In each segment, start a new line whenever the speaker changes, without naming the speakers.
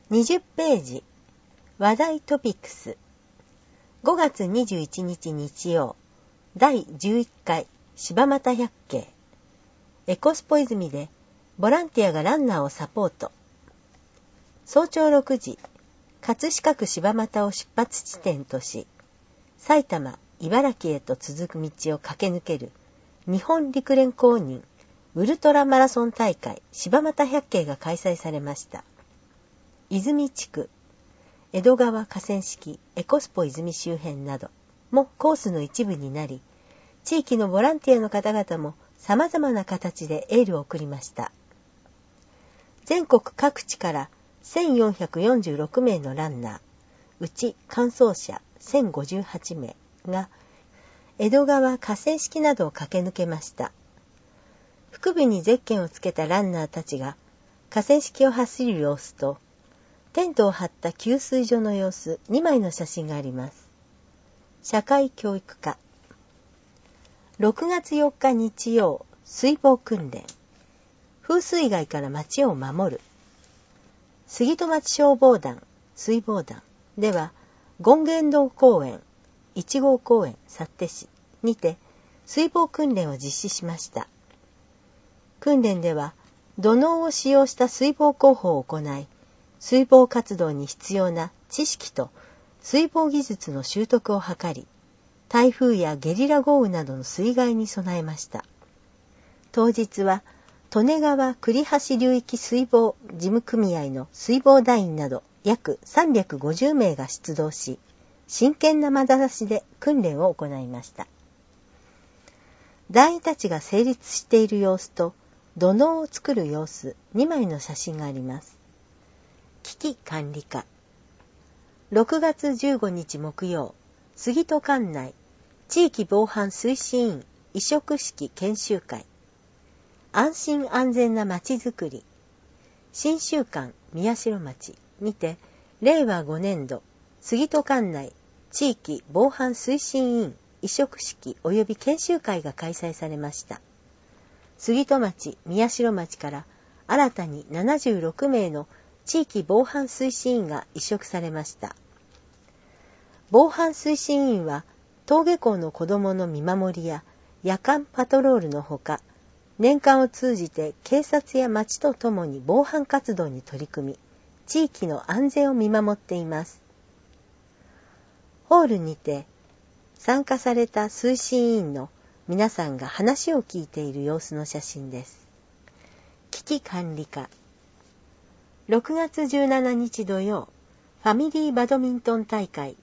20ページ話題トピックス。5月21日日曜、第11回柴又百景。エコスポ泉でボランティアがランナーをサポート。早朝6時、葛飾区柴又を出発地点とし、埼玉、茨城へと続く道を駆け抜ける日本陸連公認ウルトラマラソン大会柴又百景が開催されました。泉地区、江戸川河川敷、エコスポ泉周辺などもコースの一部になり、地域のボランティアの方々も様々な形でエールを送りました。全国各地から1446名のランナー、うち完走者1058名が江戸川河川敷などを駆け抜けました。腹部にゼッケンをつけたランナーたちが河川敷を走る様子と、テントを張った給水所の様子2枚の写真があります。社会教育課。6月4日日曜、水防訓練。風水害から町を守る。杉戸町消防団、水防団では、権現堂公園、1号公園、幸手市にて水防訓練を実施しました。訓練では、土のうを使用した水防工法を行い、水防活動に必要な知識と水防技術の習得を図り、台風やゲリラ豪雨などの水害に備えました。当日は、利根川栗橋流域水防事務組合の水防団員など約350名が出動し、真剣な眼差しで訓練を行いました。団員たちが成立している様子と、土のうを作る様子2枚の写真があります。危機管理課。6月15日木曜、杉戸管内地域防犯推進員委嘱式研修会。安心安全なまちづくり。新習慣宮代町にて、令和5年度杉戸管内地域防犯推進員委嘱式及び研修会が開催されました。杉戸町、宮代町から新たに76名の地域防犯推進員が委嘱されました。防犯推進員は登下校の子どもの見守りや夜間パトロールのほか、年間を通じて警察や町とともに防犯活動に取り組み、地域の安全を見守っています。ホールにて参加された推進員の皆さんが話を聞いている様子の写真です。危機管理課。6月17日土曜、ファミリーバドミントン大会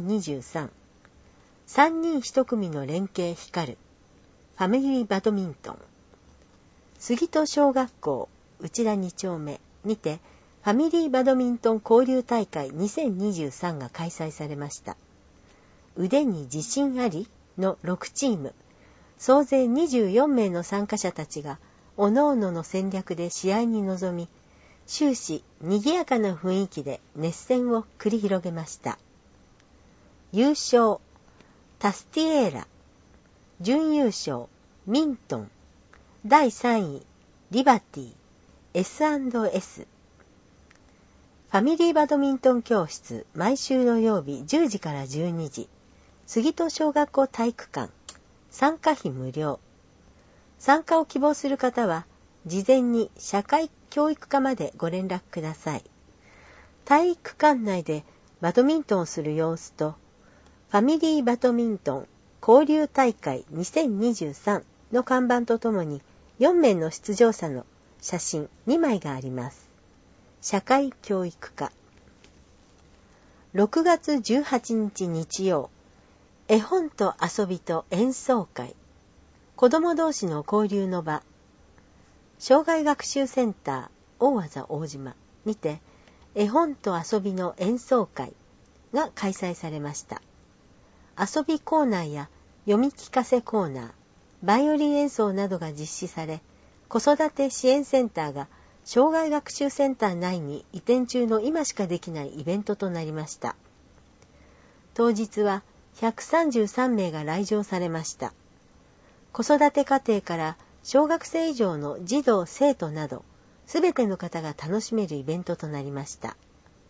2023。3人1組の連携光る。ファミリーバドミントン。杉戸小学校内田2丁目にて、ファミリーバドミントン交流大会2023が開催されました。腕に自信ありの6チーム、総勢24名の参加者たちが、各々の戦略で試合に臨み、終始賑やかな雰囲気で熱戦を繰り広げました。優勝、タスティエーラ。準優勝、ミントン。第3位、リバティ、S&S。ファミリーバドミントン教室、毎週土曜日10時から12時。杉戸小学校体育館。参加費無料。参加を希望する方は、事前に社会教育課までご連絡ください。体育館内でバドミントンをする様子と、ファミリーバドミントン交流大会2023の看板とともに4名の出場者の写真2枚があります。社会教育課。6月18日日曜、絵本と遊びと演奏会。子ども同士の交流の場。障害学習センター大和大島にて、絵本と遊びの演奏会が開催されました。遊びコーナーや読み聞かせコーナー、バイオリン演奏などが実施され、子育て支援センターが障害学習センター内に移転中の今しかできないイベントとなりました。当日は133名が来場されました。子育て家庭から小学生以上の児童・生徒など、すべての方が楽しめるイベントとなりました。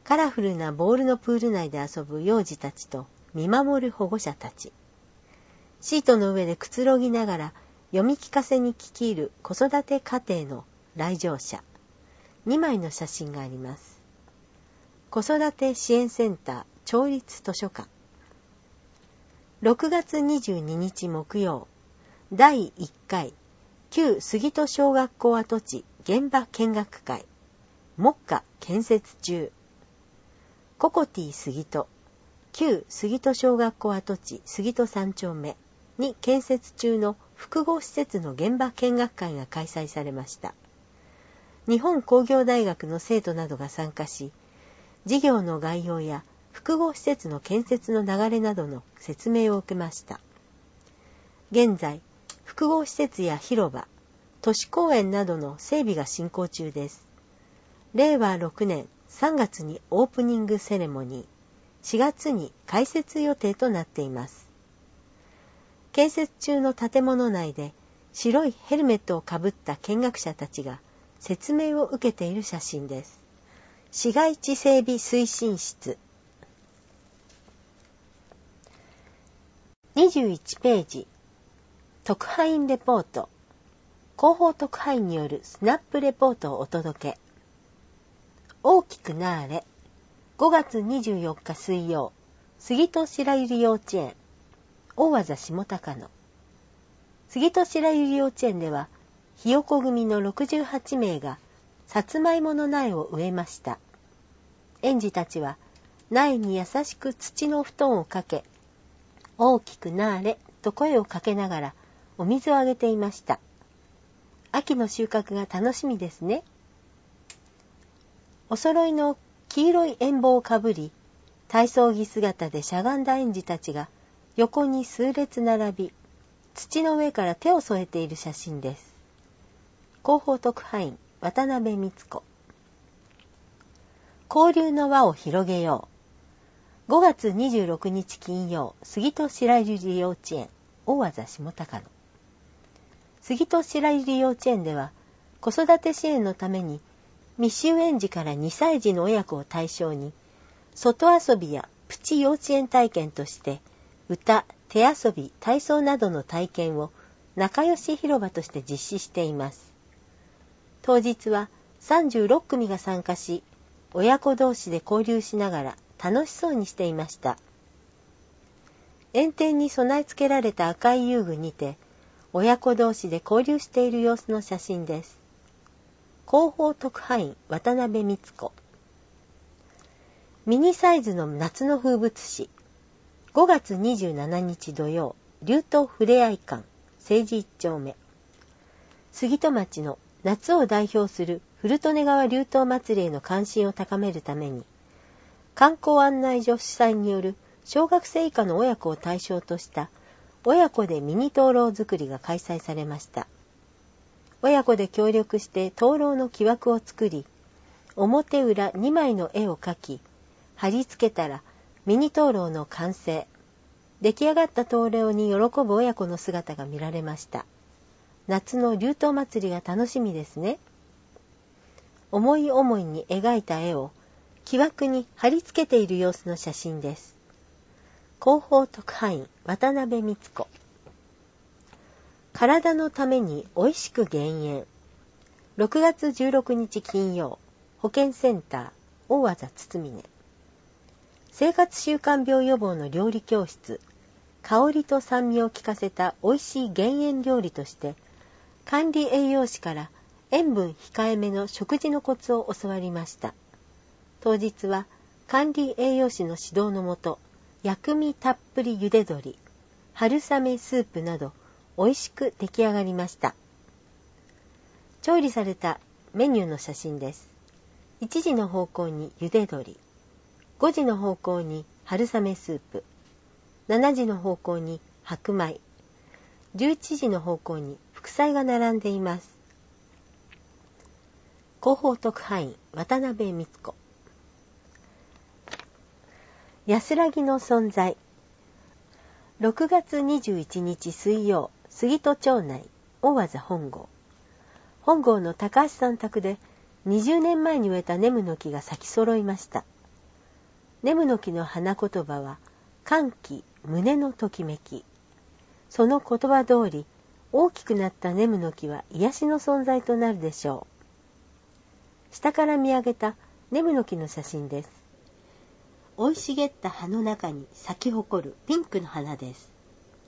カラフルなボールのプール内で遊ぶ幼児たちと見守る保護者たち。シートの上でくつろぎながら読み聞かせに聞き入る子育て家庭の来場者。2枚の写真があります。子育て支援センター町立図書館。6月22日木曜、第1回旧杉戸小学校跡地現場見学会目下建設中。ココティ杉戸旧杉戸小学校跡地杉戸3丁目に建設中の複合施設の現場見学会が開催されました。日本工業大学の生徒などが参加し、事業の概要や複合施設の建設の流れなどの説明を受けました。現在、複合施設や広場、都市公園などの整備が進行中です。令和6年3月にオープニングセレモニー、4月に開設予定となっています。建設中の建物内で白いヘルメットをかぶった見学者たちが説明を受けている写真です。市街地整備推進室。21ページ。特派員レポート。広報特派員によるスナップレポートをお届け。大きくなーれ。5月24日水曜、杉戸白百合幼稚園。大和下高野。杉戸白百合幼稚園では、ひよこ組の68名がさつまいもの苗を植えました。園児たちは苗に優しく土の布団をかけ、大きくなーれと声をかけながらお水をあげていました。秋の収穫が楽しみですね。お揃いの黄色い円帽をかぶり、体操着姿でしゃがんだ園児たちが横に数列並び、土の上から手を添えている写真です。広報特派員渡辺光子。交流の輪を広げよう。5月26日金曜、杉戸白百合幼稚園、大和下高野。杉戸白百合幼稚園では、子育て支援のために、未就園児から2歳児の親子を対象に、外遊びやプチ幼稚園体験として、歌、手遊び、体操などの体験を仲良し広場として実施しています。当日は36組が参加し、親子同士で交流しながら楽しそうにしていました。園庭に備え付けられた赤い遊具にて、親子同士で交流している様子の写真です。広報特派員渡辺光子。ミニサイズの夏の風物詩。5月27日土曜、流東ふれあい館、政治1丁目。杉戸町の夏を代表する古利根川流東祭りへの関心を高めるために、観光案内所主催による小学生以下の親子を対象とした親子でミニ灯籠作りが開催されました。親子で協力して灯籠の木枠を作り、表裏2枚の絵を描き、貼り付けたらミニ灯籠の完成。出来上がった灯籠に喜ぶ親子の姿が見られました。夏の流東祭りが楽しみですね。思い思いに描いた絵を木枠に貼り付けている様子の写真です。広報特派員渡辺光子。体のためにおいしく減塩。6月16日金曜、保健センター大和田堤根。生活習慣病予防の料理教室、香りと酸味を効かせたおいしい減塩料理として、管理栄養士から塩分控えめの食事のコツを教わりました。当日は管理栄養士の指導のもと、薬味たっぷり茹で鶏、春雨スープなど美味しく出来上がりました。調理されたメニューの写真です。1時の方向に茹で鶏、5時の方向に春雨スープ、7時の方向に白米、11時の方向に副菜が並んでいます。広報特派員渡辺光子。安らぎの存在。6月21日水曜、杉戸町内大和田本郷。本郷の高橋さん宅で20年前に植えたネムの木が咲き揃いました。 ネムノキの花言葉は歓喜、胸のときめき。その言葉通り、大きくなったネムノキは癒しの存在となるでしょう。下から見上げたネムノキの写真です。生い茂った葉の中に咲き誇るピンクの花です。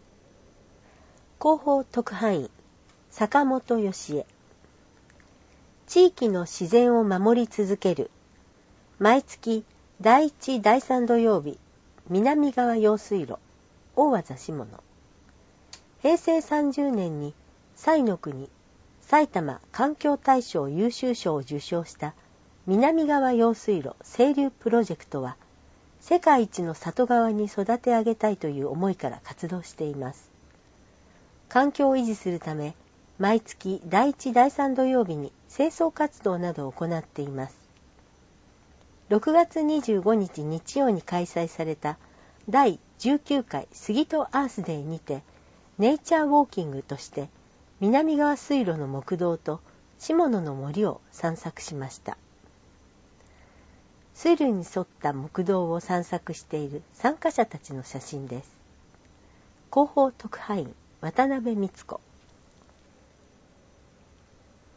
広報特派員、坂本義恵。地域の自然を守り続ける。毎月第1、第3土曜日、南側用水路、大和下野。平成30年に彩の国埼玉環境大賞優秀賞を受賞した南側用水路清流プロジェクトは、世界一の里側に育て上げたいという思いから活動しています。環境を維持するため、毎月第1、第3土曜日に清掃活動などを行っています。6月25日日曜に開催された第19回杉戸アースデーにて、ネイチャーウォーキングとして南側水路の木道と下野の森を散策しました。水路に沿った木道を散策している参加者たちの写真です。広報特派員渡辺光子。